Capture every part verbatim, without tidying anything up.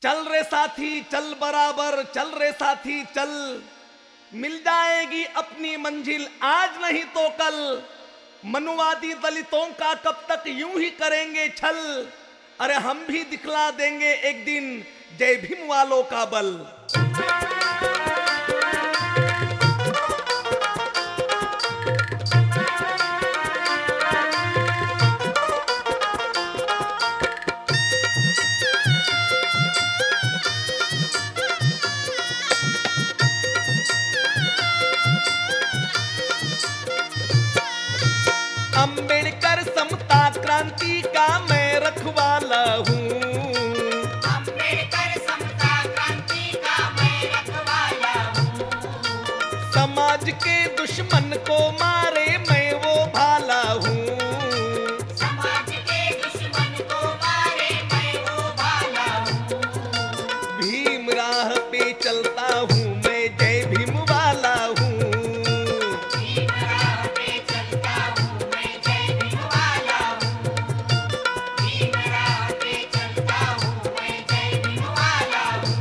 चल रे साथी चल बराबर, चल रे साथी चल, मिल जाएगी अपनी मंजिल आज नहीं तो कल। मनुवादी दलितों का कब तक यूं ही करेंगे छल, अरे हम भी दिखला देंगे एक दिन जय भीम वालों का बल। अम्बेडकर समता क्रांति का मैं रखवाला हूँ, अम्बेडकर समता क्रांति का मैं रखवाला हूँ। समाज के दुश्मन को मारे मैं वो भाला हूँ, समाज के दुश्मन को मारे मैं वो भाला हूँ। भीम राह पे चलता हूँ मैं जय भीम वाला हूँ। भीम राह पे चलता हूँ मैं जय भीम वाला हूँ। भीम राह पे चलता हूँ मैं जय भीम वाला हूँ।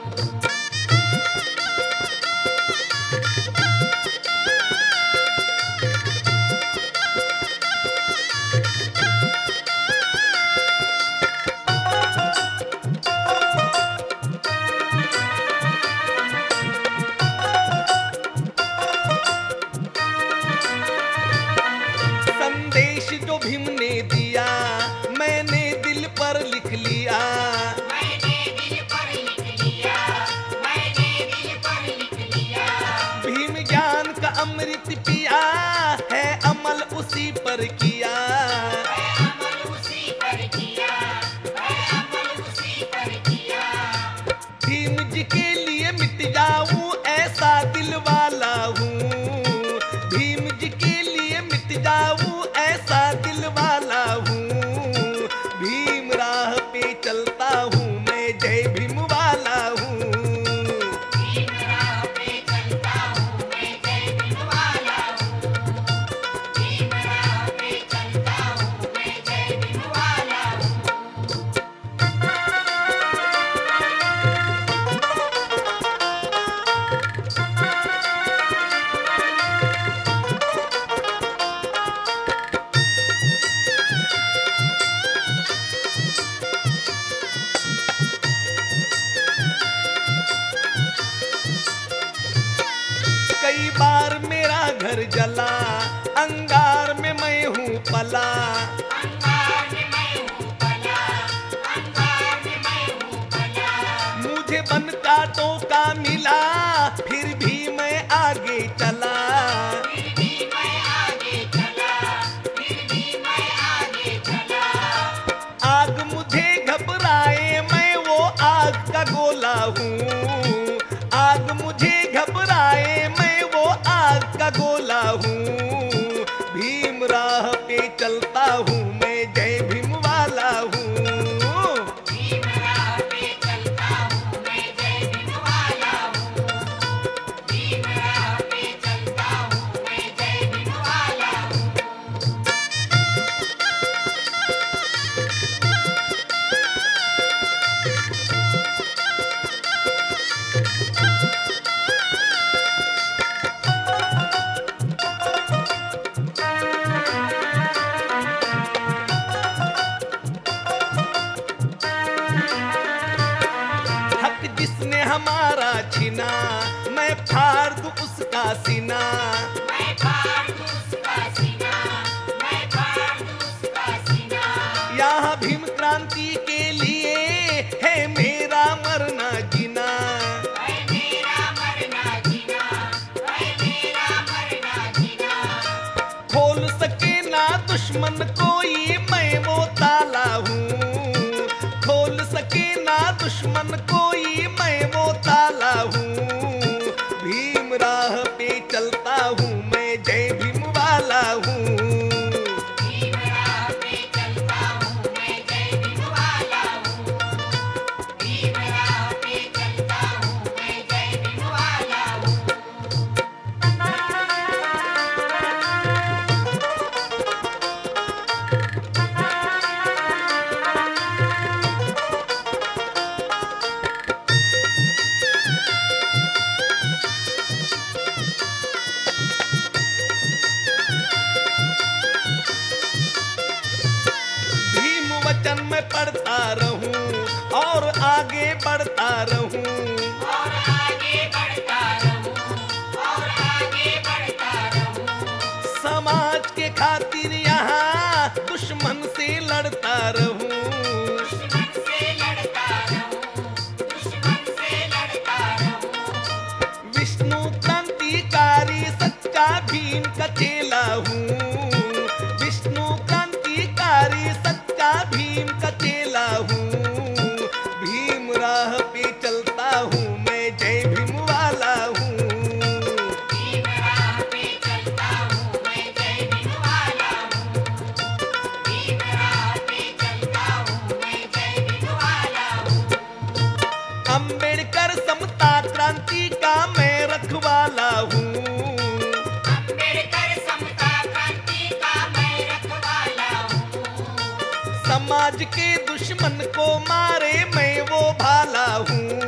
संदेश जो भीम ने दिया मैंने दिल पर लिख लिया, मैंने दिल पर लिख लिया, मैंने दिल पर लिख लिया। भीम ज्ञान का अमृत पिया है अमल उसी पर किया। मैं अमल उसी पर किया, मैं अमल उसी पर किया। भीम जी के लिए मिट जाऊं ऐसा दिल वाला हूँ, भीम जी के लिए मिट जाऊं ऐसा दिल वाला हूँ। भीम राह पे चलता हूँ मैं जय भीम वाला हूँ। भीम राह पे चलता हूँ मैं जय भीम वाला हूँ। भीम राह पे चलता हूँ मैं जय भीम वाला हूँ। कई बार मेरा घर जला अंगार में मैं हूँ पला, अंगार में मैं हूँ पला, अंगार में मैं हूँ पला। मुझे बन कांटों का मिला फिर भी मैं आगे चला। फिर भी मैं आगे चला, फिर भी मैं आगे चला। आग मुझे घबराए मैं वो आग का गोला हूँ, आग मुझे घबराए मैं वो आग का गोला हूँ। भीम राह पे चलता हूँ मैं जय भीम वाला हूँ। भीम राह पे चलता हूँ मैं जय भीम वाला हूँ। भीम राह पे चलता हूँ मैं जय भीम वाला हूँ। हक जिसने हमारा छीना मैं फाड़ दूं उसका सीना। मैं फाड़ दूँ उसका सीना, मैं फाड़ दूँ उसका सीना। यहाँ भीम क्रांति के लिए है मेरा मरना जीना। है मेरा मरना जीना, है मेरा मरना जीना। खोल सके ना दुश्मन कोई मैं वो ताला हूँ, खोल सके ना दुश्मन कोई मैं वो ताला हूँ। भीम राह पे चलता हूँ मैं जय भीम वाला हूँ। भीम राह पे चलता हूँ मैं जय भीम वाला हूँ। भीम राह बढ़ता रहूं और आगे बढ़ता रहूं। और आगे बढ़ता रहूं, और आगे बढ़ता रहूं। समाज के खातिर यहाँ दुश्मन से लड़ता रहूं। दुश्मन से लड़ता रहूं, दुश्मन से लड़ता रहूं। विष्णु क्रांतिकारी सच्चा भीम का चेला हूँ। विष्णु क्रांतिकारी सच्चा भीम का चेला हूँ। भीम राह पे चलता हूँ मैं, जय भीम वाला हूँ। भीम राह पे चलता हूँ मैं, जय भीम वाला हूँ। भीम राह पे चलता हूँ मैं, जय भीम वाला हूँ। अंबेडकर समता क्रांति का मैं रखवाला हूँ। अंबेडकर समता क्रांति का मैं रखवाला हूँ। समाज के दुश्मन को मारे मैं वो भाला हूँ।